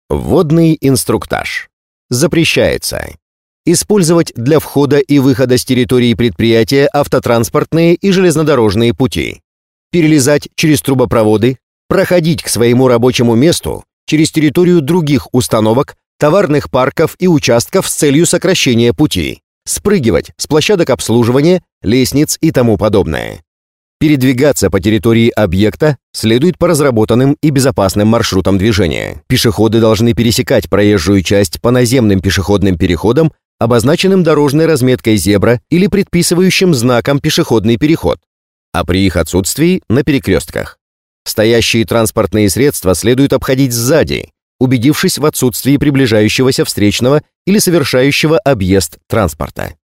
Вводный инструктаж. Запрещается использовать для входа и выхода с территории предприятия автотранспортные и железнодорожные пути, перелезать через трубопроводы, проходить к своему рабочему месту через территорию других установок, товарных парков и участков с целью сокращения пути, спрыгивать с площадок обслуживания, лестниц и тому подобное. Передвигаться по территории объекта следует по разработанным и безопасным маршрутам движения. Пешеходы должны пересекать проезжую часть по наземным пешеходным переходам, обозначенным дорожной разметкой «Зебра» или предписывающим знаком «Пешеходный переход», а при их отсутствии — на перекрестках. Стоящие транспортные средства следует обходить сзади, убедившись в отсутствии приближающегося встречного или совершающего объезд транспорта.